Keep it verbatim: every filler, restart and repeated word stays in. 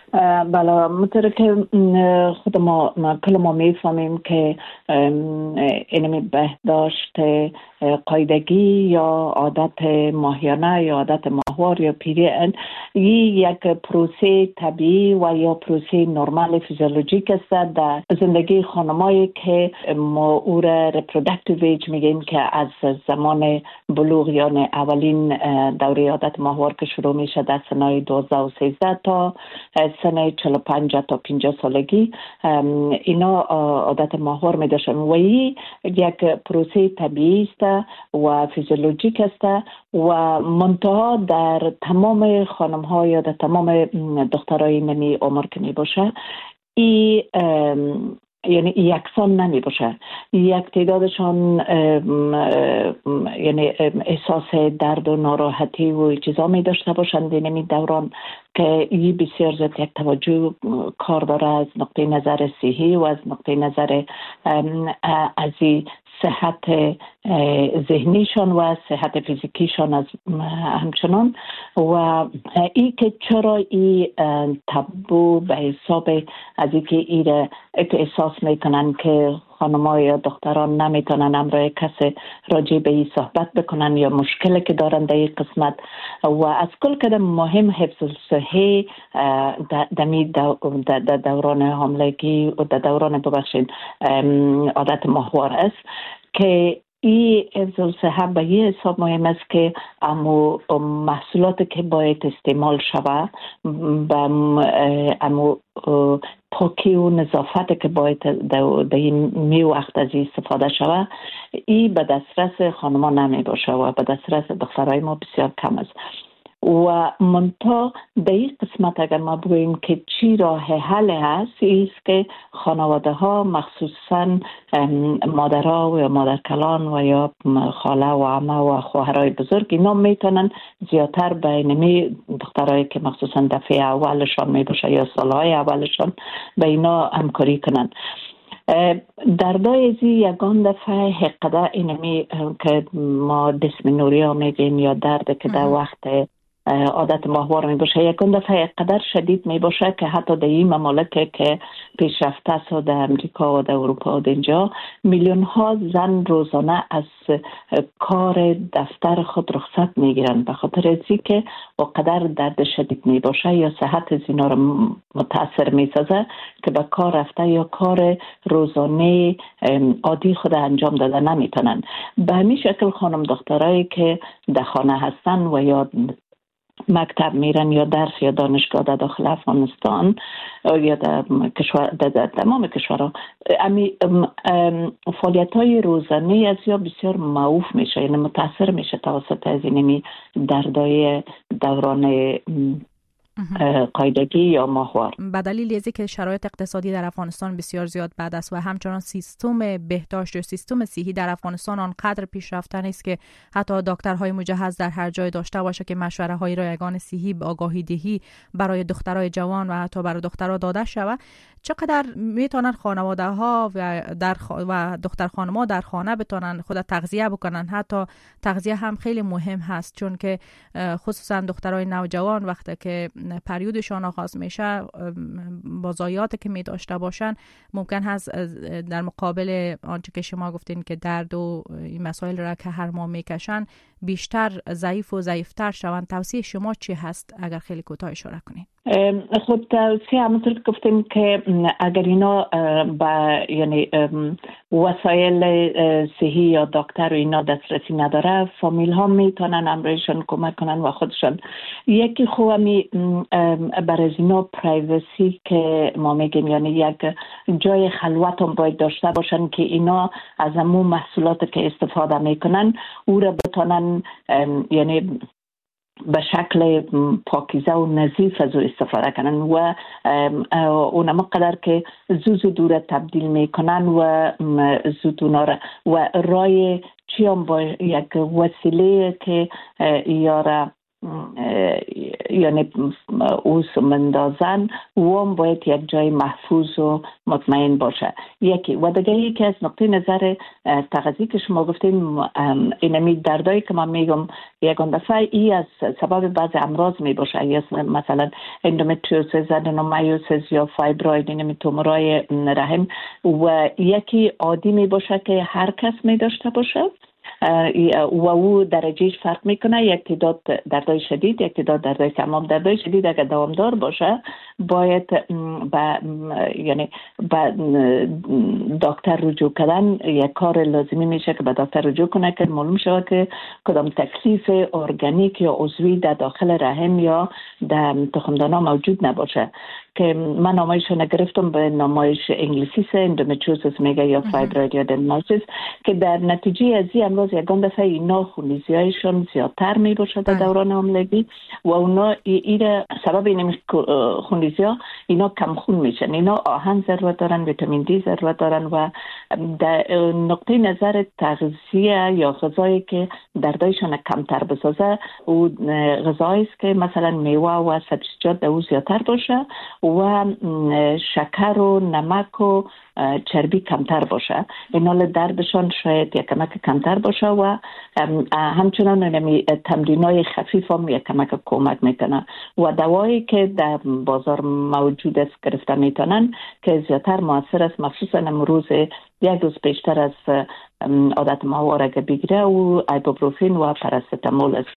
بله، مطور که خود ما کل ما میفهمیم که اینمی بهداشت قاعدگی یا عادت ماهیانه یا عادت ماهوار یا پیری یک پروسه طبیعی و یا پروسه نرمال فیزیولوژیک است در زندگی خانمایی که ما او را ریپرودکتیو ایج میگیم که از زمان بلوغ یعنی اولین دوره عادت ماهوار که شروع میشه در سنای دوازده و سیزده تا سن چهل و پنج تا پنجاه سالگی اینا عادت ماهوار می داشتن و این یک پروسه طبیعی است و فیزیولوژیک است و منتها در تمام خانم ها یا در تمام دخترای نمی عمر که می باشه این یعنی یکسان نمی باشه. یک تعدادشان یعنی احساس درد و ناراحتی و چیزا می داشته باشند در این دوران که این بسیار زیاد یک توجه کار داره از نقطه نظر صحی و از نقطه نظر از صحت ذهنیشان و صحت فیزیکیشان از همچنان و این که چرا این تبو به حساب از این که این احساس میکنن که خانم‌ها یا دختران نمیتونن امروی کسی راجع به این صحبت بکنن یا مشکلی که دارن در این قسمت و از کل که مهم حفظ صحی در دوران حاملگی و در دوران ببخشین عادت ماهوار است که این حفظ صحه به این حساب مهم است که امو محصولات که باید استعمال شوه امو پاکی و نظافت که باید در این می وقت از این استفاده شوه این به دسترس خانما نمی باشه و به دسترس دخترای ما بسیار کم است و منتها در این قسمت اگر ما بگوییم که چی راه حل هست ایست که خانواده ها مخصوصا مادرها و مادرکلان و یا خاله و عمه و خواهرای بزرگ اینا میتونن زیادتر به اینمی دخترایی که مخصوصا دفعه اولشان می باشه یا سالهای اولشان به اینا همکاری کنن. دردای زی یگان دفعه حقیقت اینمی که ما دیسمنوریا میگیم یا درد که در وقت عادت ماهوار می باشه یکون دفعه قدر شدید می باشه که حتی در این ممالک که پیشرفته است در امریکا و در اروپا و در اینجا میلیون ها زن روزانه از کار دفتر خود رخصت می گیرن به خاطر ازی که و قدر درد شدید می باشه یا صحت زینا رو متاثر می سازه که به کار رفته یا کار روزانه عادی خود انجام داده نمی تونن. به همین شکل خانم دخترایی که در خانه هستن و یا مکتب میرن یا درس یا دانشگاه در داخل افغانستان یا در کشور در تمام کشورها امی فعالیت های روزانه از یا بسیار معوف میشه یعنی متاثر میشه توسط از اینمی دردای دوران قاعدگی یا ماهوار. به دلیل از اینکه شرایط اقتصادی در افغانستان بسیار زیاد بد است و همچنان سیستم بهداشت و سیستم صحی در افغانستان آنقدر پیشرفته نیست که حتی دکترهای مجهز در هر جای داشته باشه که مشوره های رایگان صحی به آگاهی دهی برای دخترای جوان و حتی برای دخترها داده شود. چقدر میتونن خانواده ها و در خ... و دختر خانم‌ها در خانه بتونن خود تغذیه بکنن. حتی تغذیه هم خیلی مهم هست چون که خصوصا دخترای نوجوان وقتی که پریودشان آغاز میشه با ضایعاتی که می داشته باشن ممکن هست در مقابل آنچه که شما گفتین که درد و این مسائل را که هر ماه میکشن بیشتر ضعیف و ضعیفتر شوند. توصیه شما چی هست اگر خیلی کوتاه اشاره کنین؟ خود توصیه همونطور که گفتیم که اگر اینا با یعنی وسایل صحی یا دکتر و اینا دسترسی نداره فامیل ها میتونن امرایشان کمک کنن و خودشان یکی خوبی برای از اینا پرایوسی که ما میگیم یعنی یک جای خلوت هم باید داشته باشن که اینا از همون محصولات که استفاده میکنن او را بتونن یعنی به شکل پاکیزه و نظیف از او استفاده کنن و اونم قدر که زوزو دوره تبدیل میکنن و زود اونا را و رای چی هم با یک وسیله که یا را یعنی اوس مندازن و هم باید یک جای محفوظ و مطمئن باشه. یکی و دیگه یکی از نقطه نظر تغذیه که شما گفتین، اینمی دردایی که من میگم یکان دفعه ای از سبب بعض امراض می باشه، یا مثلا اندومتریوزیس، ادنومایوسیس یا فایبروید، اینمی تومورای رحم، و یکی عادی می باشه که هر کس می داشته باشه و او درجهش فرق میکنه. یک تعداد دردای شدید، یک تعداد دردای کم. دردای شدید اگر دوامدار باشه باید با یعنی با دکتر رجوع کردن یک کار لازمی میشه که به دکتر رجوع کنه که معلوم شود که کدام تکلیف ارگانیک یا عضوی در داخل رحم یا در تخمدانها موجود نباشه، که من نامایش رو نگرفتم به نامایش انگلیسی سه اندومتریوزیس میگه یا فایبروید یا ادنومایوسیس، که در نتیجه از این امراض یکان دفعه اینا خونریزی هایشون زیادتر می باشه در دوران حاملگی و اونا ایره سبب این خونریزی ها اینا کم خون میشن. اینا آهن ضرورت دارن، ویتامین دی ضرورت دارن و در نقطه نظر تغذیه یا غذایی که دردایشون کمتر بسازه و غذایی است که مثلا میوه و سبزیجات در زیادتر باشه و شکر و نمک و چربی کمتر باشه. اینا دردشان شاید یک کمک کمتر باشه و همچنان تمرینای خفیف هم یک کمک کمک میکنه و دوایی که در بازار موجود است گرفته میتونن که زیادتر موثر است، مخصوصا امروز یک روز بیشتر از عادت ماهواره که بگیره و ایبوپروفین و پاراستامول است.